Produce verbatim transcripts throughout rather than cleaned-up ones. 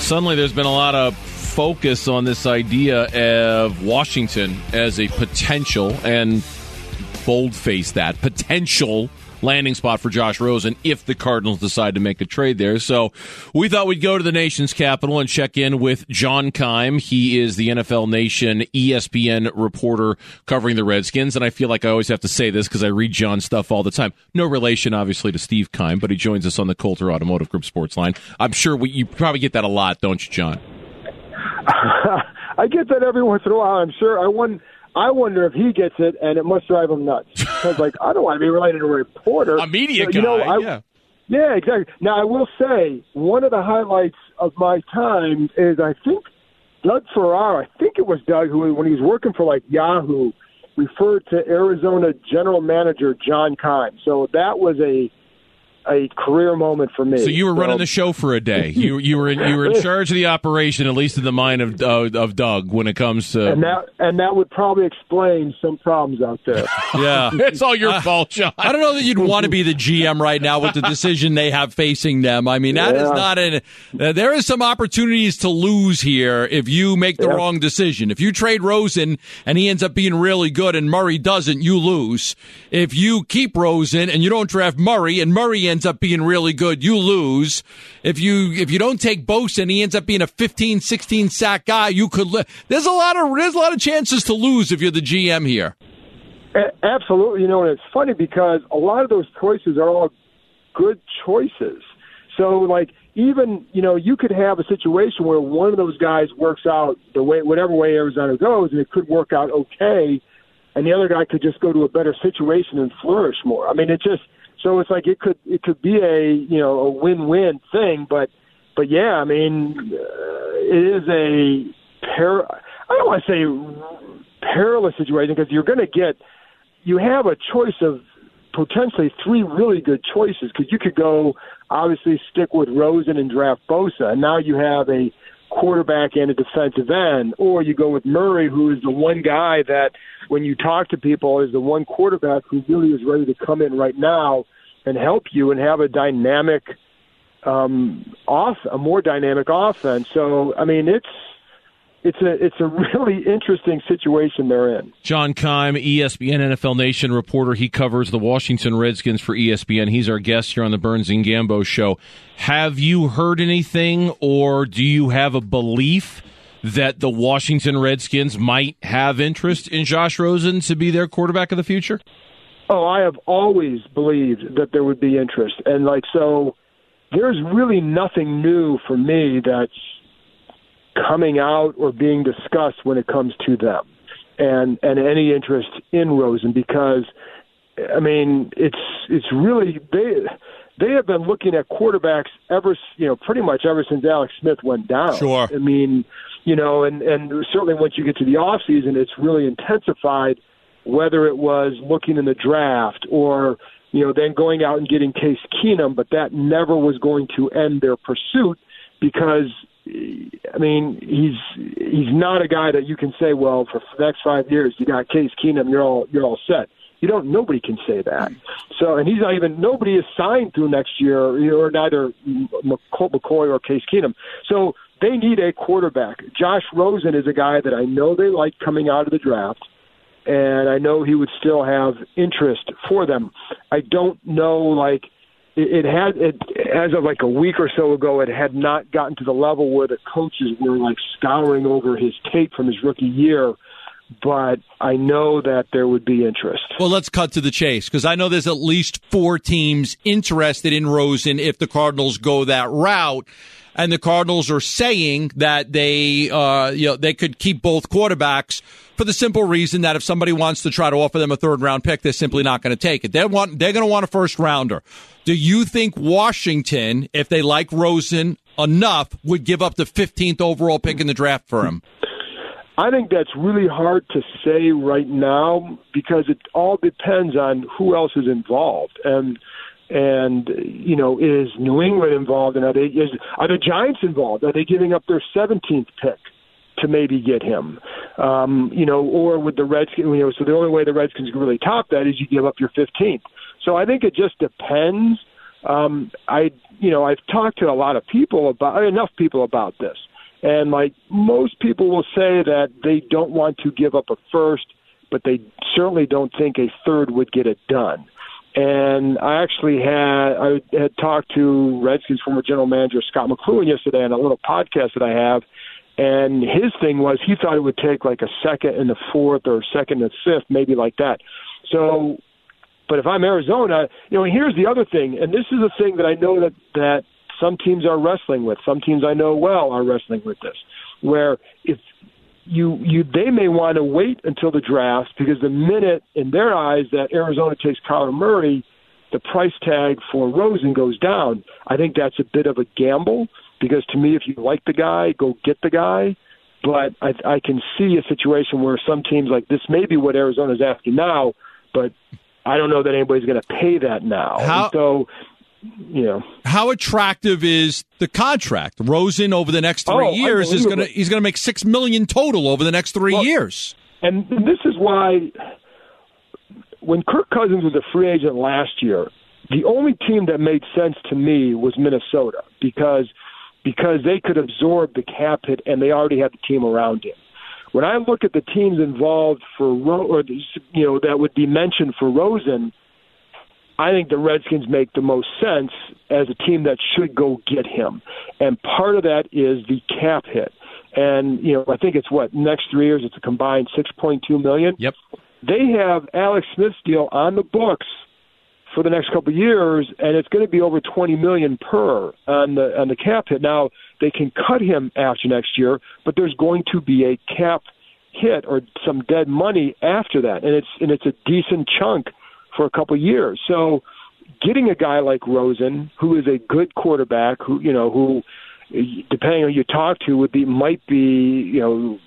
Suddenly there's been a lot of focus on this idea of Washington as a potential, and boldface that, potential landing spot for Josh Rosen if the Cardinals decide to make a trade there. So we thought we'd go to the nation's capital and check in with John Keim. He is the N F L Nation E S P N reporter covering the Redskins, and I feel like I always have to say this because I read John's stuff all the time. No relation, obviously, to Steve Keim, but he joins us on the Coulter Automotive Group Sports Line. I'm sure we, you probably get that a lot, don't you, John? I get that every once in a while, I'm sure. I wouldn't I wonder if he gets it, and it must drive him nuts. Because, like, I don't want to be related to a reporter. A media you know, guy, I, yeah. Yeah, exactly. Now, I will say, one of the highlights of my time is, I think, Doug Farrar, I think it was Doug, who, when he was working for, like, Yahoo, referred to Arizona general manager John Keim. So that was a a career moment for me. So you were so, running the show for a day. You you were in, you were in charge of the operation, at least in the mind of uh, of Doug, when it comes to and that and that would probably explain some problems out there. Yeah, it's all your uh, fault, John. I don't know that you'd want to be the G M right now with the decision they have facing them. I mean, that yeah. is not an. Uh, there is some opportunities to lose here if you make the yeah. wrong decision. If you trade Rosen and he ends up being really good and Murray doesn't, you lose. If you keep Rosen and you don't draft Murray and Murray ends up being really good, you lose. If you if you don't take Bosa and he ends up being a fifteen, sixteen sack guy, you could li- there's a lot of there's a lot of chances to lose if you're the G M here. Absolutely. You know, and it's funny because a lot of those choices are all good choices. So, like, even, you know, you could have a situation where one of those guys works out the way, whatever way Arizona goes, and it could work out okay, and the other guy could just go to a better situation and flourish more. I mean, it just, so it's like it could it could be a, you know, a win-win thing, but, but yeah, I mean, uh, it is a, par- I don't want to say perilous situation because you're going to get, you have a choice of potentially three really good choices because you could go, obviously, stick with Rosen and draft Bosa, and now you have a quarterback and a defensive end, or you go with Murray, who is the one guy that, when you talk to people, is the one quarterback who really is ready to come in right now and help you and have a dynamic, um, off a more dynamic offense. So, I mean, it's It's a it's a really interesting situation they're in. John Keim, E S P N N F L Nation reporter. He covers the Washington Redskins for E S P N. He's our guest here on the Burns and Gambo show. Have you heard anything, or do you have a belief that the Washington Redskins might have interest in Josh Rosen to be their quarterback of the future? Oh, I have always believed that there would be interest. And, like, so there's really nothing new for me that's coming out or being discussed when it comes to them and and any interest in Rosen, because I mean it's it's really they they have been looking at quarterbacks ever you know pretty much ever since Alex Smith went down. Sure. I mean, you know, and and certainly once you get to the off season, it's really intensified, whether it was looking in the draft or, you know, then going out and getting Case Keenum, but that never was going to end their pursuit because, I mean, he's he's not a guy that you can say, well, for the next five years you got Case Keenum, you're all you're all set. You don't. Nobody can say that. So, and he's not even. Nobody is signed through next year, or neither Colt McCoy or Case Keenum. So they need a quarterback. Josh Rosen is a guy that I know they like coming out of the draft, and I know he would still have interest for them. I don't know, like. It had, it, as of like a week or so ago, it had not gotten to the level where the coaches were like scouring over his tape from his rookie year, but I know that there would be interest. Well, let's cut to the chase, because I know there's at least four teams interested in Rosen if the Cardinals go that route. And the Cardinals are saying that they, uh, you know, they could keep both quarterbacks for the simple reason that if somebody wants to try to offer them a third round pick, they're simply not going to take it. They want, they're going to want a first rounder. Do you think Washington, if they like Rosen enough, would give up the fifteenth overall pick in the draft for him? I think that's really hard to say right now because it all depends on who else is involved. And, and you know, is New England involved? And are they, is, are the Giants involved? Are they giving up their seventeenth pick to maybe get him? Um, you know, or with the Redskins, you know, so the only way the Redskins can really top that is you give up your fifteenth. So I think it just depends. um, I, you know, I've talked to a lot of people about enough people about this, and like most people will say that they don't want to give up a first, but they certainly don't think a third would get it done. And I actually had I had talked to Redskins former general manager Scott McCloughan yesterday on a little podcast that I have, and his thing was he thought it would take like a second and a fourth or a second and a fifth, maybe like that. So, but if I'm Arizona, you know, here's the other thing, and this is a thing that I know that, that some teams are wrestling with. Some teams I know well are wrestling with this, where if You, you, they may want to wait until the draft because the minute, in their eyes, that Arizona takes Kyler Murray, the price tag for Rosen goes down. I think that's a bit of a gamble because, to me, if you like the guy, go get the guy. But I, I can see a situation where some teams like this may be what Arizona's asking now, but I don't know that anybody's going to pay that now. How- so. You know. How attractive is the contract? Rosen over the next three oh, years is going to he's going to make six million total over the next three well, years. And this is why when Kirk Cousins was a free agent last year, the only team that made sense to me was Minnesota because because they could absorb the cap hit and they already had the team around him. When I look at the teams involved for Ro- or you know that would be mentioned for Rosen, I think the Redskins make the most sense as a team that should go get him. And part of that is the cap hit. And, you know, I think it's what, next three years, it's a combined six point two million dollars. Yep. They have Alex Smith's deal on the books for the next couple of years, and it's going to be over twenty million dollars per on the on the cap hit. Now, they can cut him after next year, but there's going to be a cap hit or some dead money after that. And it's and it's a decent chunk for a couple of years. So getting a guy like Rosen, who is a good quarterback, who, you know, who, depending on who you talk to, would be, might be, you know,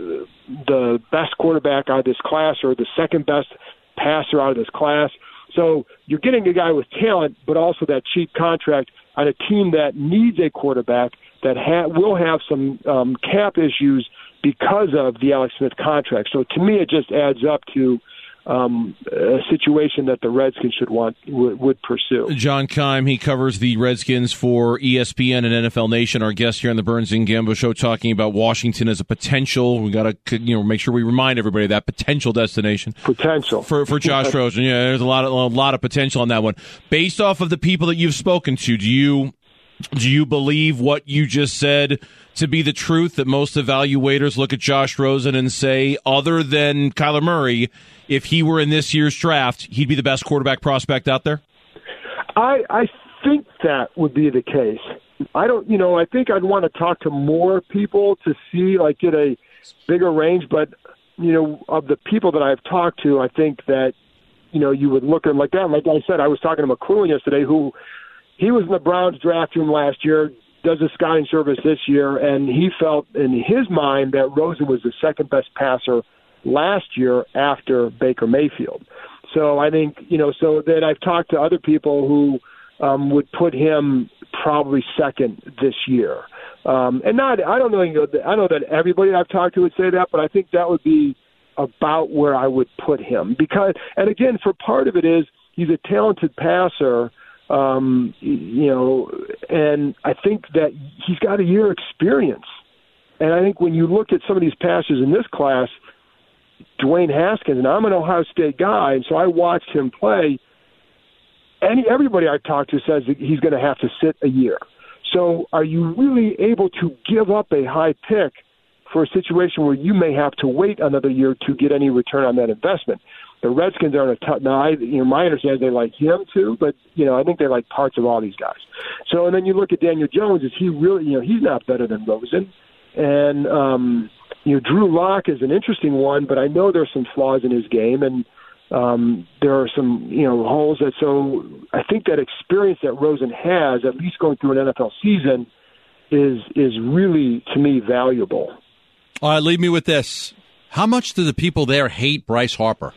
the best quarterback out of this class or the second best passer out of this class. So you're getting a guy with talent, but also that cheap contract on a team that needs a quarterback that ha- will have some um, cap issues because of the Alex Smith contract. So to me, it just adds up to Um, a situation that the Redskins should want w- would pursue. John Keim, he covers the Redskins for E S P N and N F L Nation. Our guest here on the Burns and Gambo Show, talking about Washington as a potential. We got to, you know, make sure we remind everybody of that potential destination. Potential for for Josh Rosen. Yeah, there's a lot of a lot of potential on that one. Based off of the people that you've spoken to, do you do you believe what you just said to be the truth, that most evaluators look at Josh Rosen and say, other than Kyler Murray, if he were in this year's draft, he'd be the best quarterback prospect out there? I, I think that would be the case. I don't, you know, I think I'd want to talk to more people to see, like, get a bigger range. But, you know, of the people that I've talked to, I think that, you know, you would look at him like that. Like I said, I was talking to McCloughan yesterday, who he was in the Browns draft room last year, does a scouting service this year, and he felt in his mind that Rosen was the second best passer last year after Baker Mayfield. So I think, you know, so then I've talked to other people who um, would put him probably second this year. Um, and not, I don't know, you know, I know that everybody I've talked to would say that, but I think that would be about where I would put him. Because, and again, for part of it is he's a talented passer. Um, you know, and I think that he's got a year experience. And I think when you look at some of these passers in this class, Dwayne Haskins, and I'm an Ohio State guy, and so I watched him play. Any everybody I talked to says that he's going to have to sit a year. So are you really able to give up a high pick for a situation where you may have to wait another year to get any return on that investment? The Redskins are in a tough. Now, I, you know, my understanding is they like him too, but you know, I think they like parts of all these guys. So, and then you look at Daniel Jones. Is he really? You know, he's not better than Rosen, and um, you know, Drew Lock is an interesting one, but I know there's some flaws in his game, and um, there are some you know holes. That so I think that experience that Rosen has, at least going through an N F L season, is is really to me valuable. All right, leave me with this: how much do the people there hate Bryce Harper?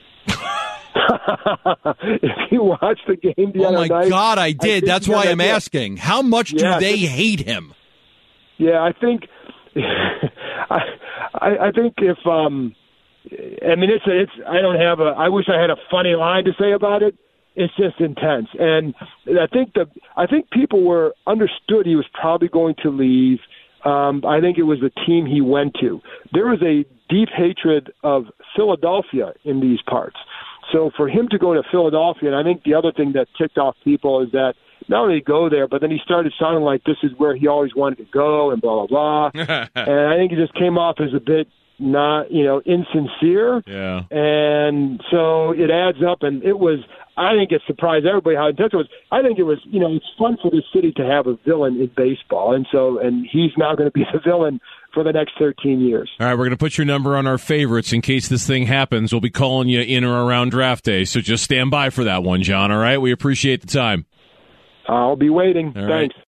If you watched the game the oh other my night, God, I did. I That's why I'm idea. asking. How much do yeah, they think, hate him? Yeah, I think. I, I think if um, I mean it's it's. I don't have a. I wish I had a funny line to say about it, it's just intense. And I think the I think people were understood he was probably going to leave. Um, I think it was the team he went to. There was a deep hatred of Philadelphia in these parts. So for him to go to Philadelphia, and I think the other thing that ticked off people is that not only go there, but then he started sounding like this is where he always wanted to go and blah, blah, blah. And I think it just came off as a bit not, you know, insincere. Yeah. And so it adds up, and it was, I think it surprised everybody how intense it was. I think it was, you know, it's fun for the city to have a villain in baseball. And so, and he's now going to be the villain for the next thirteen years. All right, we're going to put your number on our favorites in case this thing happens. We'll be calling you in or around draft day. So just stand by for that one, John. All right. We appreciate the time. I'll be waiting. All Thanks. Right.